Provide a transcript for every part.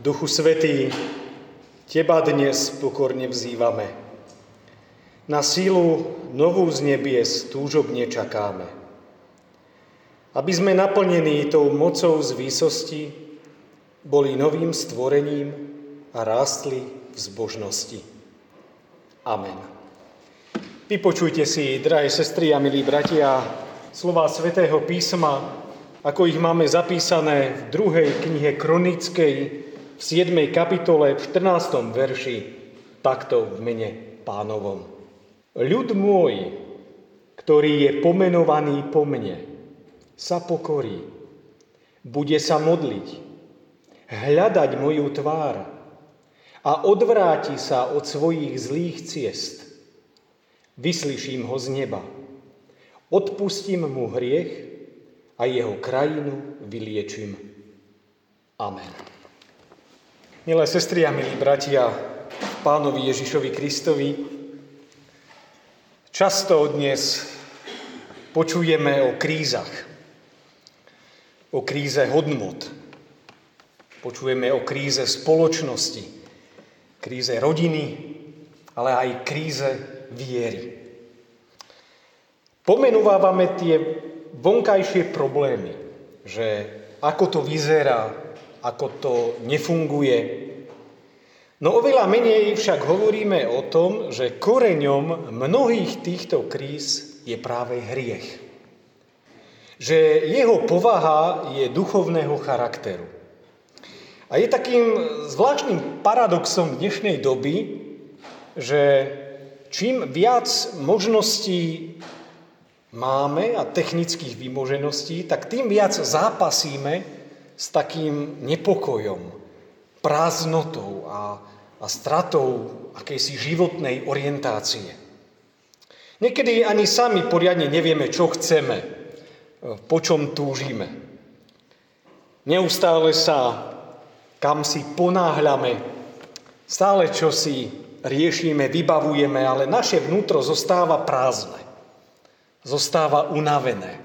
Duchu Svätý, Teba dnes pokorne vzývame. Na sílu novú z nebies túžobne čakáme. Aby sme naplnení tou mocou z výsosti, boli novým stvorením a rástli v zbožnosti. Amen. Vypočujte si, drahé sestry a milí bratia, slová Svätého písma, ako ich máme zapísané v 2. knihe Kronickej, v 7. kapitole, v 14. verši, takto v mene Pánovom. Ľud môj, ktorý je pomenovaný po mne, sa pokorí, bude sa modliť, hľadať moju tvár a odvráti sa od svojich zlých ciest. Vyslyším ho z neba, odpustím mu hriech a jeho krajinu vyliečím. Amen. Milé sestry a milí bratia, Pánovi Ježišovi Kristovi, často dnes počujeme o krízach, o kríze hodnôt, počujeme o kríze spoločnosti, kríze rodiny, ale aj kríze viery. Pomenúvame tie vonkajšie problémy, že ako to vyzerá, ako to nefunguje. No oveľa menej však hovoríme o tom, že koreňom mnohých týchto kríz je práve hriech. Že jeho povaha je duchovného charakteru. A je takým zvláštnym paradoxom dnešnej doby, že čím viac možností máme a technických vymožeností, tak tým viac zápasíme s takým nepokojom, prázdnotou a stratou akejsi životnej orientácie. Niekedy ani sami poriadne nevieme, čo chceme, po čom túžime. Neustále sa kam si ponáhľame, stále čo si riešime, vybavujeme, ale naše vnútro zostáva prázdne, zostáva unavené.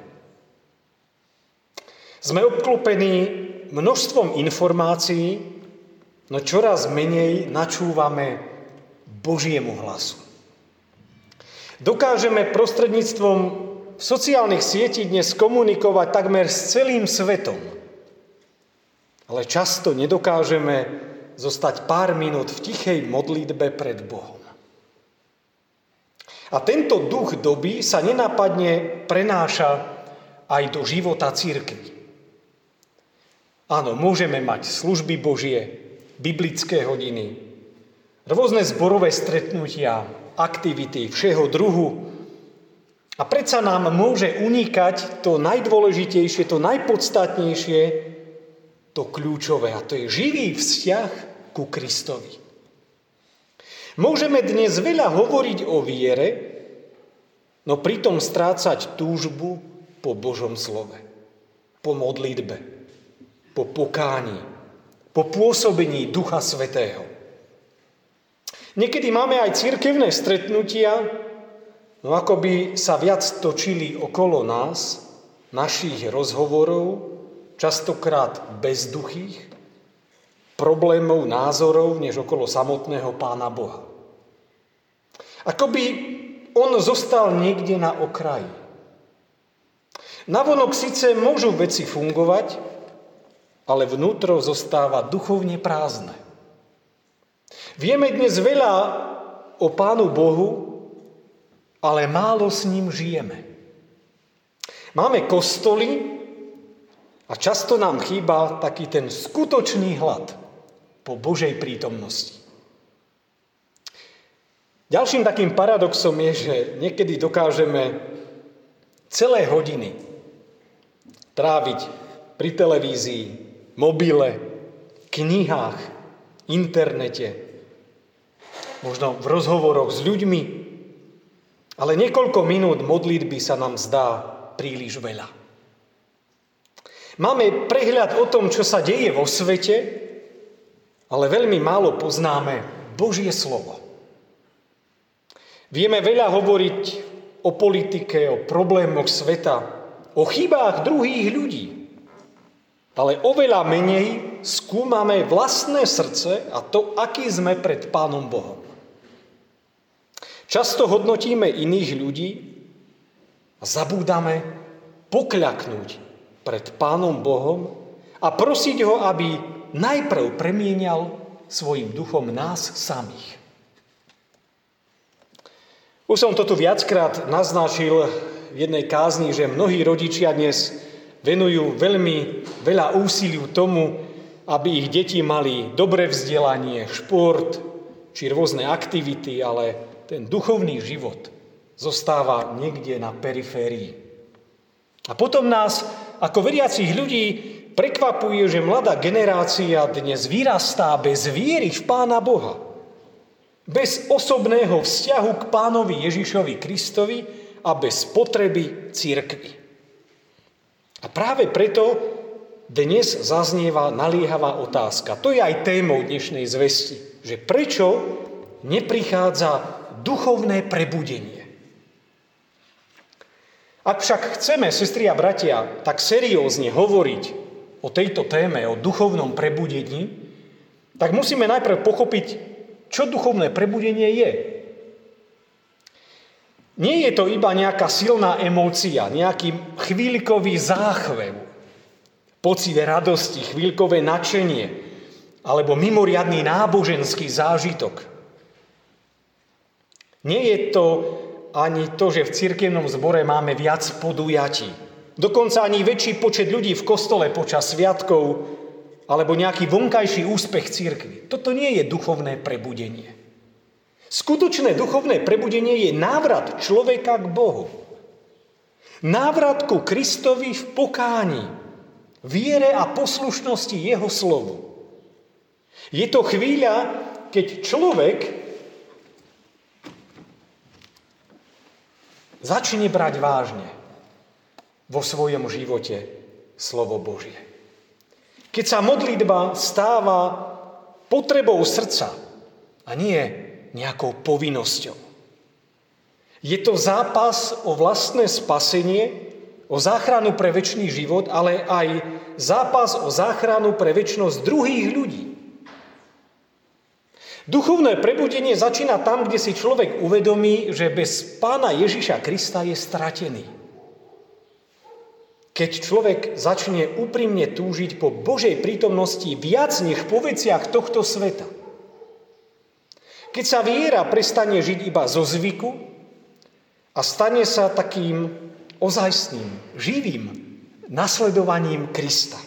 Sme obklopení množstvom informácií, no čoraz menej načúvame Božiemu hlasu. Dokážeme prostredníctvom sociálnych sietí dnes komunikovať takmer s celým svetom, ale často nedokážeme zostať pár minút v tichej modlitbe pred Bohom. A tento duch doby sa nenápadne prenáša aj do života cirkvi. Áno, môžeme mať služby Božie, biblické hodiny, rôzne zborové stretnutia, aktivity všeho druhu. A predsa nám môže unikať to najdôležitejšie, to najpodstatnejšie, to kľúčové, a to je živý vzťah ku Kristovi. Môžeme dnes veľa hovoriť o viere, no pritom strácať túžbu po Božom slove, po modlitbe, po pokání, po pôsobení Ducha Svätého. Niekedy máme aj cirkevné stretnutia, no ako by sa viac točili okolo nás, našich rozhovorov, častokrát bezduchých, problémov, názorov, než okolo samotného Pána Boha. Ako by on zostal niekde na okraji. Navonok síce môžu veci fungovať, ale vnútro zostáva duchovne prázdne. Vieme dnes veľa o Pánu Bohu, ale málo s ním žijeme. Máme kostoly a často nám chýba taký ten skutočný hlad po Božej prítomnosti. Ďalším takým paradoxom je, že niekedy dokážeme celé hodiny tráviť pri televízii, mobile, knihách, internete, možno v rozhovoroch s ľuďmi, ale niekoľko minút modlitby sa nám zdá príliš veľa. Máme prehľad o tom, čo sa deje vo svete, ale veľmi málo poznáme Božie slovo. Vieme veľa hovoriť o politike, o problémoch sveta, o chybách druhých ľudí, ale oveľa menej skúmame vlastné srdce a to, aký sme pred Pánom Bohom. Často hodnotíme iných ľudí a zabúdame pokľaknúť pred Pánom Bohom a prosiť ho, aby najprv premienial svojim duchom nás samých. Už som to tu viackrát naznačil v jednej kázni, že mnohí rodičia dnes venujú veľmi veľa úsiliu tomu, aby ich deti mali dobré vzdelanie, šport či rôzne aktivity, ale ten duchovný život zostáva niekde na periférii. A potom nás, ako veriacich ľudí, prekvapuje, že mladá generácia dnes vyrastá bez viery v Pána Boha, bez osobného vzťahu k Pánovi Ježišovi Kristovi a bez potreby cirkvi. A práve preto dnes zaznieva naliehavá otázka. To je aj témou dnešnej zvesti, že prečo neprichádza duchovné prebudenie. Ak však chceme, sestri a bratia, tak seriózne hovoriť o tejto téme, o duchovnom prebudení, tak musíme najprv pochopiť, čo duchovné prebudenie je. Nie je to iba nejaká silná emócia, nejaký chvíľkový záchvev, pocit radosti, chvíľkové nadšenie alebo mimoriadny náboženský zážitok. Nie je to ani to, že v cirkevnom zbore máme viac podujatí. Dokonca ani väčší počet ľudí v kostole počas sviatkov alebo nejaký vonkajší úspech cirkvi. Toto nie je duchovné prebudenie. Skutočné duchovné prebudenie je návrat človeka k Bohu. Návrat ku Kristovi v pokáni, viere a poslušnosti jeho slovu. Je to chvíľa, keď človek začne brať vážne vo svojom živote slovo Božie. Keď sa modlitba stáva potrebou srdca a nie nejakou povinnosťou. Je to zápas o vlastné spasenie, o záchranu pre večný život, ale aj zápas o záchranu pre večnosť druhých ľudí. Duchovné prebudenie začína tam, kde si človek uvedomí, že bez Pána Ježiša Krista je stratený. Keď človek začne úprimne túžiť po Božej prítomnosti viac než po veciach tohto sveta. Keď sa viera prestane žiť iba zo zvyku a stane sa takým ozajstným, živým nasledovaním Krista.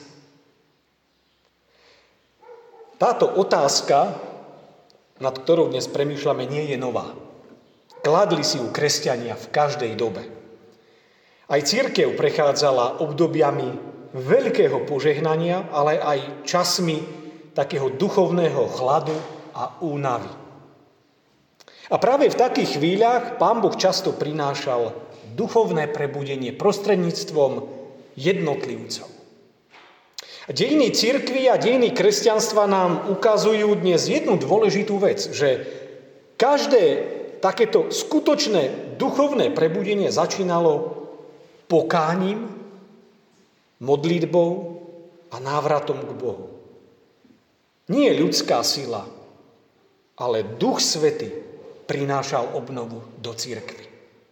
Táto otázka, nad ktorou dnes premýšľame, nie je nová. Kladli si ju kresťania v každej dobe. Aj cirkev prechádzala obdobiami veľkého požehnania, ale aj časmi takého duchovného chladu a únavy. A práve v takých chvíľach Pán Boh často prinášal duchovné prebudenie prostredníctvom jednotlivcov. Dejiny cirkvi a dejiny kresťanstva nám ukazujú dnes jednu dôležitú vec, že každé takéto skutočné duchovné prebudenie začínalo pokáním, modlitbou a návratom k Bohu. Nie ľudská sila, ale Duch Svätý prinášal obnovu do cirkvi.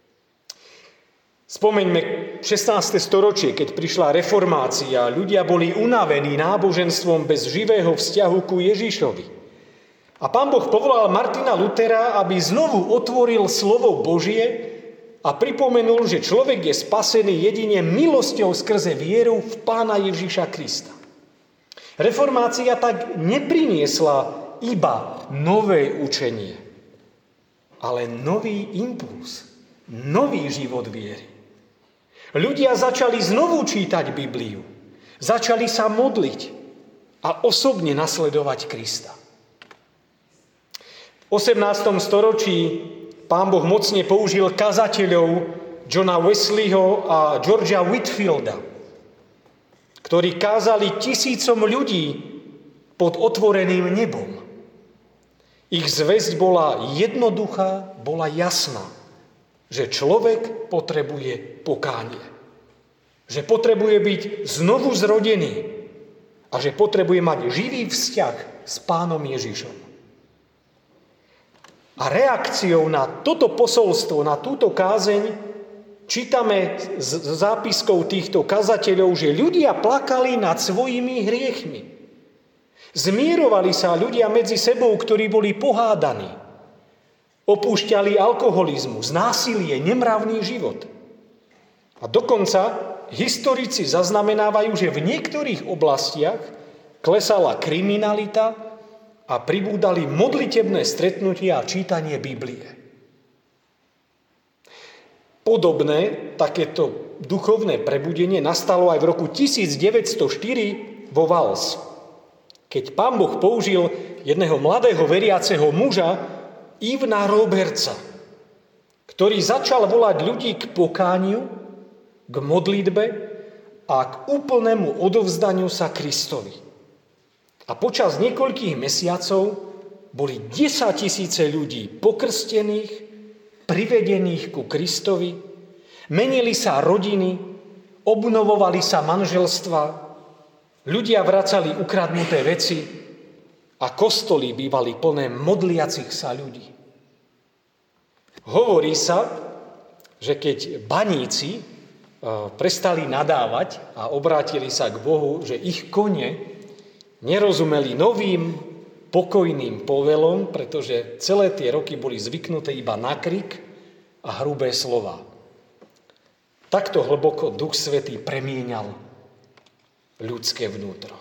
Spomeňme 16. storočie, keď prišla reformácia, ľudia boli unavení náboženstvom bez živého vzťahu ku Ježišovi. A Pán Boh povolal Martina Lutera, aby znovu otvoril slovo Božie a pripomenul, že človek je spasený jedine milosťou skrze vieru v Pána Ježiša Krista. Reformácia tak nepriniesla iba nové učenie, ale nový impuls, nový život viery. Ľudia začali znovu čítať Bibliu, začali sa modliť a osobne nasledovať Krista. V 18. storočí Pán Boh mocne použil kazateľov Johna Wesleyho a Georgia Whitefielda, ktorí kázali tisícom ľudí pod otvoreným nebom. Ich zvesť bola jednoduchá, bola jasná, že človek potrebuje pokánie. Že potrebuje byť znovu zrodený a že potrebuje mať živý vzťah s Pánom Ježišom. A reakciou na toto posolstvo, na túto kázeň, čítame z zápiskov týchto kazateľov, že ľudia plakali nad svojimi hriechmi. Zmierovali sa ľudia medzi sebou, ktorí boli pohádaní. Opúšťali alkoholizmus, násilie, nemravný život. A dokonca historici zaznamenávajú, že v niektorých oblastiach klesala kriminalita a pribúdali modlitebné stretnutia a čítanie Biblie. Podobné takéto duchovné prebudenie nastalo aj v roku 1904 vo Vals, keď Pán Boh použil jedného mladého veriaceho muža, Ivna Robertsa, ktorý začal volať ľudí k pokániu, k modlitbe a k úplnému odovzdaniu sa Kristovi. A počas niekoľkých mesiacov boli 10 000 ľudí pokrstených, privedených ku Kristovi, menili sa rodiny, obnovovali sa manželstva, ľudia vracali ukradnuté veci a kostoly bývali plné modliacich sa ľudí. Hovorí sa, že keď baníci prestali nadávať a obrátili sa k Bohu, že ich kone nerozumeli novým pokojným povelom, pretože celé tie roky boli zvyknuté iba na krik a hrubé slová. Takto hlboko Duch Svätý premieňal ľudské vnútro.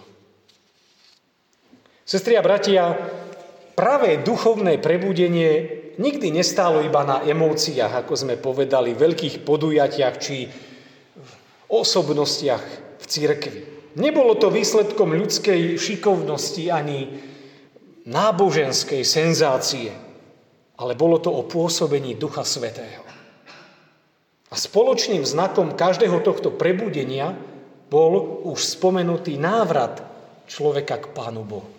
Sestri a bratia, pravé duchovné prebudenie nikdy nestálo iba na emóciách, ako sme povedali, veľkých podujatiach či osobnostiach v cirkvi. Nebolo to výsledkom ľudskej šikovnosti ani náboženskej senzácie, ale bolo to o pôsobení Ducha Svätého. A spoločným znakom každého tohto prebudenia bol už spomenutý návrat človeka k Pánu Bohu.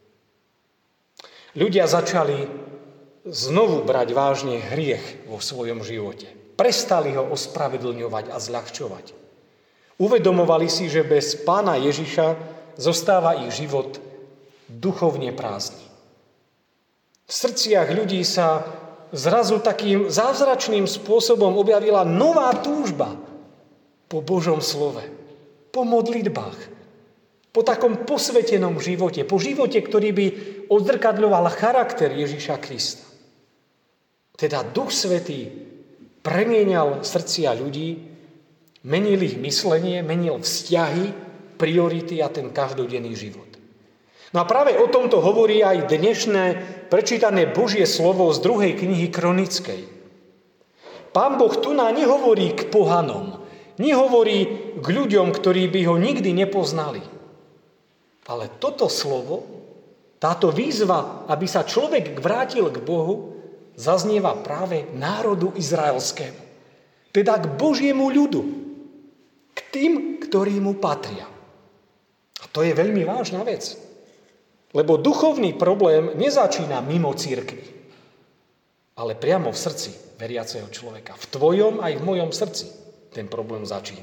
Ľudia začali znovu brať vážne hriech vo svojom živote. Prestali ho ospravedlňovať a zľahčovať. Uvedomovali si, že bez Pána Ježiša zostáva ich život duchovne prázdny. V srdciach ľudí sa zrazu takým zázračným spôsobom objavila nová túžba po Božom slove, po modlitbách, po takom posvetenom živote, po živote, ktorý by odzrkadľoval charakter Ježiša Krista. Teda Duch Svätý premieňal srdcia ľudí, menil ich myslenie, menil vzťahy, priority a ten každodenný život. No a práve o tomto hovorí aj dnešné prečítané Božie slovo z 2. knihy Kronickej. Pán Boh tu nehovorí k pohanom, nehovorí k ľuďom, ktorí by ho nikdy nepoznali. Ale toto slovo, táto výzva, aby sa človek vrátil k Bohu, zaznieva práve národu izraelskému. Teda k Božiemu ľudu. K tým, ktorí mu patria. A to je veľmi vážna vec. Lebo duchovný problém nezačína mimo cirkvi, ale priamo v srdci veriaceho človeka. V tvojom aj v mojom srdci ten problém začína.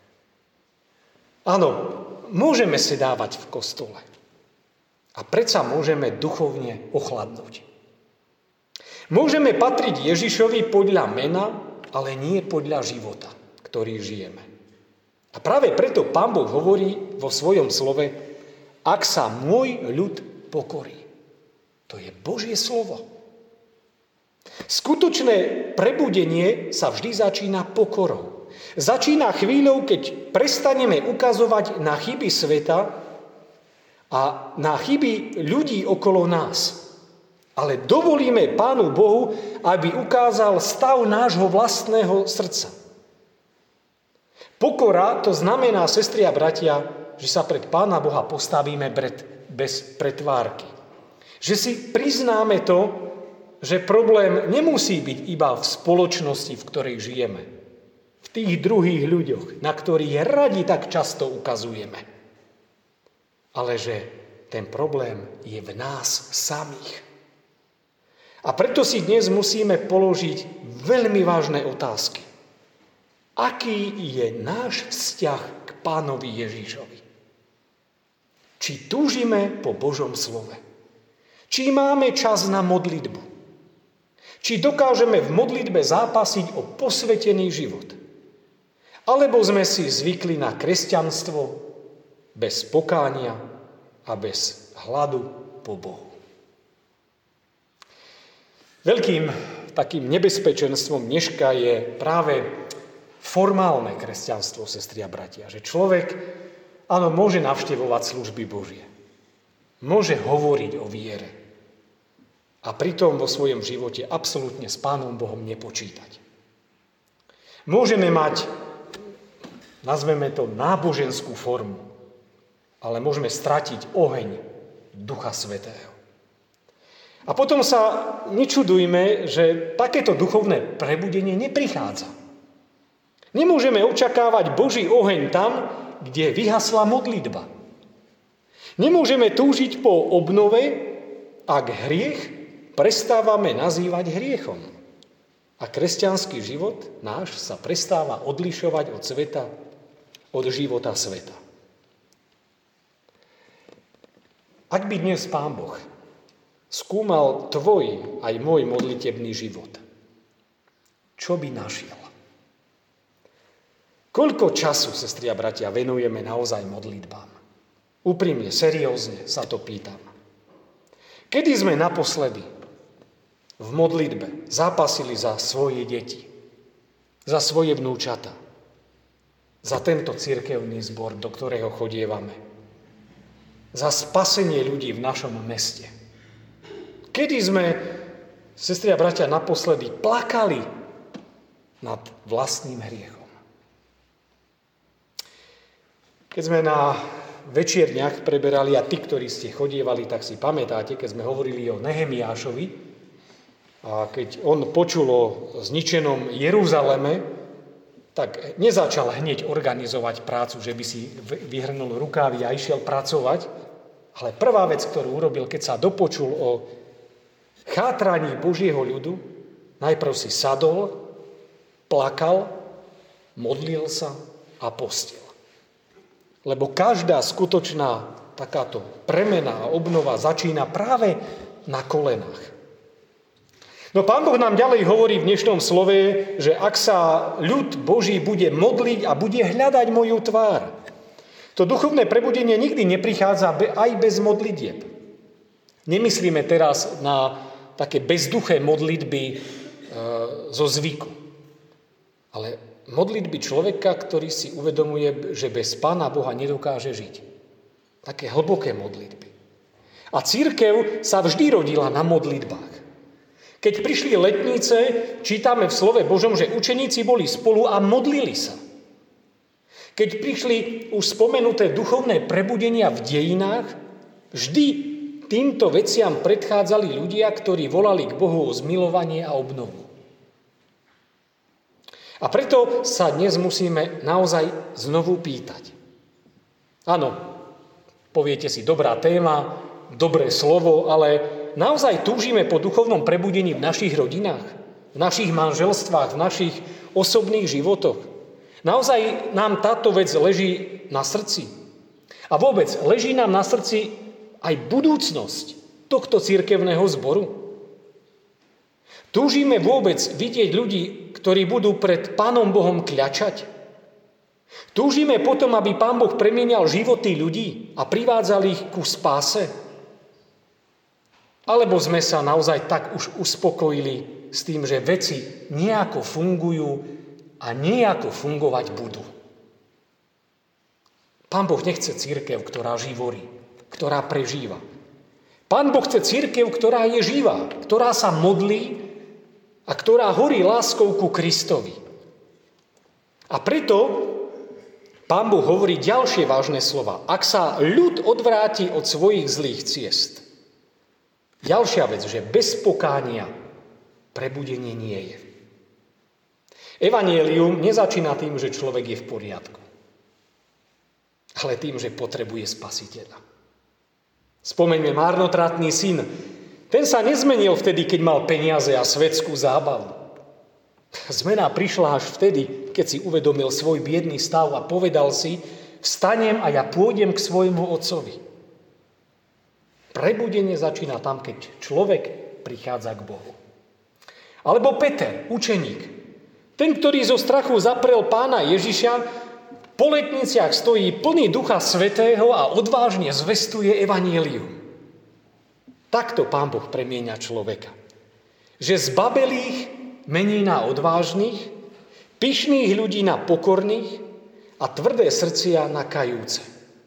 Áno, môžeme si dávať v kostole. A predsa môžeme duchovne ochladnúť. Môžeme patriť Ježišovi podľa mena, ale nie podľa života, ktorý žijeme. A práve preto Pán Boh hovorí vo svojom slove, ak sa môj ľud pokorí. To je Božie slovo. Skutočné prebudenie sa vždy začína pokorou. Začína chvíľou, keď prestaneme ukazovať na chyby sveta a na chyby ľudí okolo nás. Ale dovolíme Pánu Bohu, aby ukázal stav nášho vlastného srdca. Pokora to znamená, sestri a bratia, že sa pred Pána Boha postavíme bez pretvárky. Že si priznáme to, že problém nemusí byť iba v spoločnosti, v ktorej žijeme. V tých druhých ľuďoch, na ktorých radi tak často ukazujeme. Ale že ten problém je v nás samých. A preto si dnes musíme položiť veľmi vážne otázky. Aký je náš vzťah k Pánovi Ježišovi? Či túžime po Božom slove? Či máme čas na modlitbu? Či dokážeme v modlitbe zápasiť o posvetený život? Alebo sme si zvykli na kresťanstvo bez pokánia a bez hladu po Bohu? Veľkým takým nebezpečenstvom dneška je práve formálne kresťanstvo, sestri a bratia. Že človek, áno, môže navštevovať služby Božie. Môže hovoriť o viere. A pritom vo svojom živote absolútne s Pánom Bohom nepočítať. Môžeme mať, nazveme to, náboženskú formu, ale môžeme stratiť oheň Ducha Svätého. A potom sa nečudujme, že takéto duchovné prebudenie neprichádza. Nemôžeme očakávať Boží oheň tam, kde vyhasla modlitba. Nemôžeme túžiť po obnove, ak hriech prestávame nazývať hriechom. A kresťanský život náš sa prestáva odlišovať od sveta, od života sveta. Ak by dnes Pán Boh skúmal tvoj aj môj modlitebný život, čo by našiel? Koľko času, sestri a bratia, venujeme naozaj modlitbám? Úprimne, seriózne sa to pýtam. Kedy sme naposledy v modlitbe zápasili za svoje deti, za svoje vnúčata, za tento cirkevný zbor, do ktorého chodievame, za spasenie ľudí v našom meste? Kedy sme, sestri a bratia, naposledy plakali nad vlastným hriechom? Keď sme na večierniach preberali, a tí, ktorí ste chodievali, tak si pamätáte, keď sme hovorili o Nehemiášovi, a keď on počul o zničenom Jeruzaleme, tak nezačal hneď organizovať prácu, že by si vyhrnul rukávy a išiel pracovať, ale prvá vec, ktorú urobil, keď sa dopočul o chátraní Božieho ľudu, najprv si sadol, plakal, modlil sa a postil. Lebo každá skutočná takáto premena a obnova začína práve na kolenách. No Pán Boh nám ďalej hovorí v dnešnom slove, že ak sa ľud Boží bude modliť a bude hľadať moju tvár, to duchovné prebudenie nikdy neprichádza aj bez modlitieb. Nemyslíme teraz na také bezduché modlitby zo zvyku. Ale modlitby človeka, ktorý si uvedomuje, že bez Pána Boha nedokáže žiť. Také hlboké modlitby. A cirkev sa vždy rodila na modlitbách. Keď prišli letnice, čítame v slove Božom, že učeníci boli spolu a modlili sa. Keď prišli už spomenuté duchovné prebudenia v dejinách, vždy týmto veciam predchádzali ľudia, ktorí volali k Bohu o zmilovanie a obnovu. A preto sa dnes musíme naozaj znovu pýtať. Áno, poviete si, dobrá téma, dobré slovo, ale naozaj túžime po duchovnom prebudení v našich rodinách, v našich manželstvách, v našich osobných životoch. Naozaj nám táto vec leží na srdci. A vôbec leží nám na srdci aj budúcnosť tohto cirkevného zboru. Túžime vôbec vidieť ľudí, ktorí budú pred Pánom Bohom kľačať? Túžime potom, aby Pán Boh premienial životy ľudí a privádzal ich ku spáse? Alebo sme sa naozaj tak už uspokojili s tým, že veci nejako fungujú a nejako fungovať budú? Pán Boh nechce cirkev, ktorá živorí, ktorá prežíva. Pán Boh chce cirkev, ktorá je živá, ktorá sa modlí a ktorá horí láskou ku Kristovi. A preto Pán Boh hovorí ďalšie vážne slova. Ak sa ľud odvráti od svojich zlých ciest. Ďalšia vec, že bez pokánia prebudenie nie je. Evanjelium nezačína tým, že človek je v poriadku, ale tým, že potrebuje spasiteľa. Spomeňme marnotratný syn. Ten sa nezmenil vtedy, keď mal peniaze a svetskú zábavu. Zmena prišla až vtedy, keď si uvedomil svoj biedný stav a povedal si, vstanem a ja pôjdem k svojmu otcovi. Prebudenie začína tam, keď človek prichádza k Bohu. Alebo Peter, učeník. Ten, ktorý zo strachu zaprel Pána Ježiša, po letniciach stojí plný Ducha Svätého a odvážne zvestuje evanjelium. Takto Pán Boh premieňa človeka. Že zbabelých mení na odvážnych, pyšných ľudí na pokorných a tvrdé srdcia na kajúce.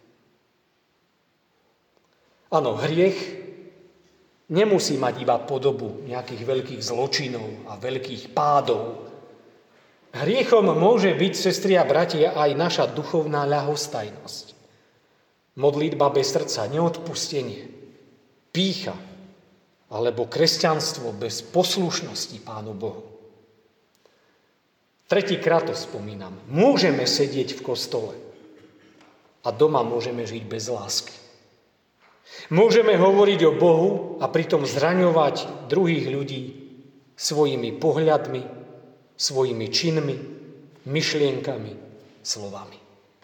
Áno, hriech nemusí mať iba podobu nejakých veľkých zločinov a veľkých pádov. Hriechom môže byť, sestri a bratia, aj naša duchovná ľahostajnosť. Modlitba bez srdca, neodpustenie, pýcha alebo kresťanstvo bez poslušnosti Pánu Bohu. Tretíkrát to spomínam. Môžeme sedieť v kostole a doma môžeme žiť bez lásky. Môžeme hovoriť o Bohu a pritom zraňovať druhých ľudí svojimi pohľadmi, svojimi činmi, myšlienkami, slovami.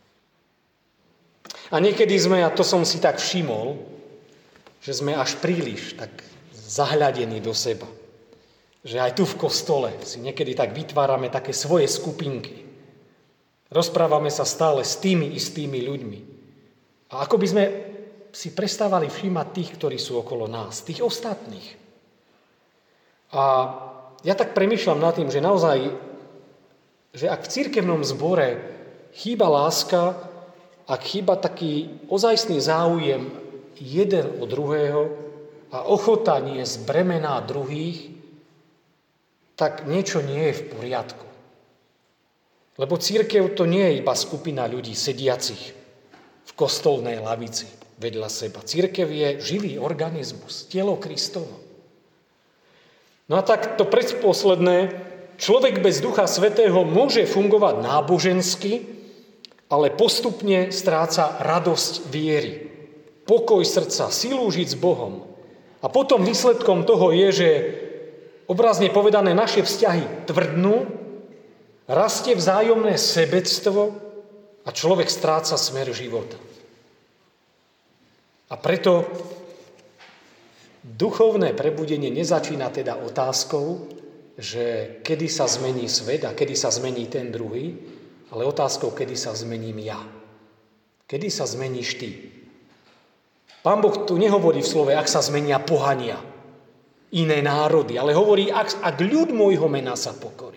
A niekedy sme, a to som si tak všimol, že sme až príliš tak zahľadení do seba. Že aj tu v kostole si niekedy tak vytvárame také svoje skupinky. Rozprávame sa stále s tými istými ľuďmi. A ako by sme si prestávali všímať tých, ktorí sú okolo nás, tých ostatných. A ja tak premýšľam nad tým, že naozaj, že ak v cirkevnom zbore chýba láska, ak chýba taký ozajstný záujem jeden od druhého a ochota niesť bremená druhých, tak niečo nie je v poriadku. Lebo cirkev to nie je iba skupina ľudí sediacich v kostolnej lavici vedľa seba. Cirkev je živý organizmus, telo Kristovo. No a tak to predposledné, človek bez Ducha Svätého môže fungovať nábožensky, ale postupne stráca radosť viery, pokoj srdca, silu žiť s Bohom. A potom výsledkom toho je, že obrazne povedané naše vzťahy tvrdnú, rastie vzájomné sebectvo a človek stráca smer života. A preto duchovné prebudenie nezačína teda otázkou, že kedy sa zmení svet a kedy sa zmení ten druhý, ale otázkou, kedy sa zmením ja. Kedy sa zmeníš ty. Pán Boh tu nehovorí v slove, ak sa zmenia pohania, iné národy, ale hovorí, ak ľud môjho mena sa pokorí.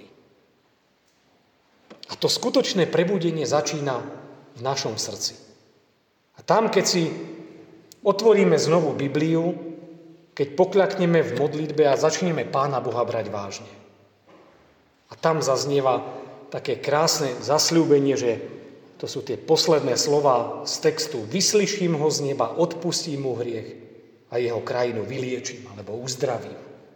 A to skutočné prebudenie začína v našom srdci. A tam, keď si otvoríme znovu Bibliu, keď pokľakneme v modlitbe a začneme Pána Boha brať vážne. A tam zaznieva také krásne zasľúbenie, že to sú tie posledné slová z textu. Vyslyším ho z neba, odpustím mu hriech a jeho krajinu vyliečím alebo uzdravím.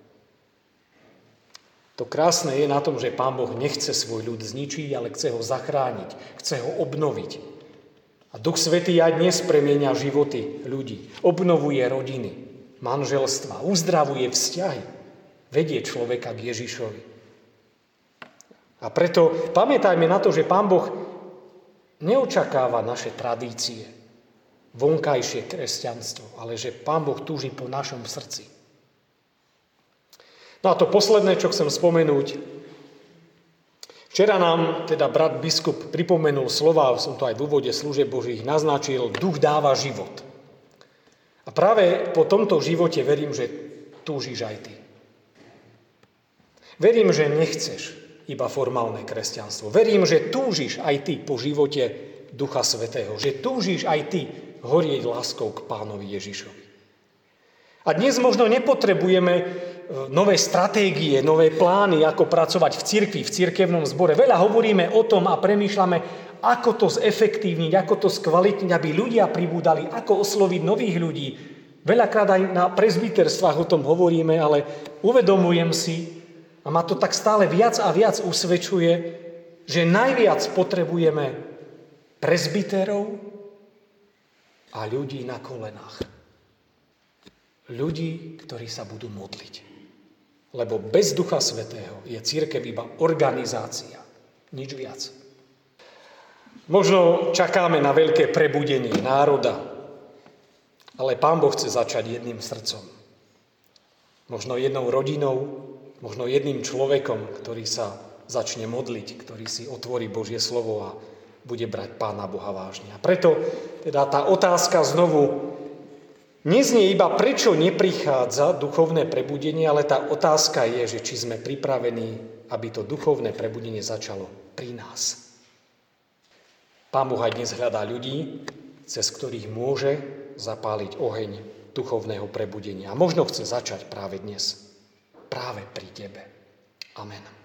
To krásne je na tom, že Pán Boh nechce svoj ľud zničiť, ale chce ho zachrániť, chce ho obnoviť. A Duch Svätý aj dnes premieňa životy ľudí. Obnovuje rodiny, manželstva, uzdravuje vzťahy, vedie človeka k Ježišovi. A preto pamätajme na to, že Pán Boh neočakáva naše tradície, vonkajšie kresťanstvo, ale že Pán Boh túži po našom srdci. No a to posledné, čo chcem spomenúť, včera nám teda brat biskup pripomenul slova, som to aj v úvode služieb Božích naznačil, duch dáva život. A práve po tomto živote verím, že túžiš aj ty. Verím, že nechceš iba formálne kresťanstvo. Verím, že túžiš aj ty po živote Ducha Svätého. Že túžiš aj ty horieť láskou k Pánovi Ježišovi. A dnes možno nepotrebujeme nové stratégie, nové plány, ako pracovať v cirkvi, v cirkevnom zbore. Veľa hovoríme o tom a premýšľame, ako to zefektívniť, ako to skvalitniť, aby ľudia pribúdali, ako osloviť nových ľudí. Veľakrát aj na prezbiterstvách o tom hovoríme, ale uvedomujem si, a ma to tak stále viac a viac usvedčuje, že najviac potrebujeme prezbiterov a ľudí na kolenách. Ľudí, ktorí sa budú modliť. Lebo bez Ducha Svätého je cirkev iba organizácia, nič viac. Možno čakáme na veľké prebudenie národa, Ale Pán Boh chce začať jedným srdcom. Možno jednou rodinou, možno jedným človekom, ktorý sa začne modliť, ktorý si otvorí Božie slovo a bude brať Pána Boha vážne. A preto teda tá otázka znovu neznie iba, prečo neprichádza duchovné prebudenie, ale tá otázka je, že či sme pripravení, aby to duchovné prebudenie začalo pri nás. Pán Boh aj dnes hľadá ľudí, cez ktorých môže zapáliť oheň duchovného prebudenia. A možno chce začať práve dnes, práve pri tebe. Amen.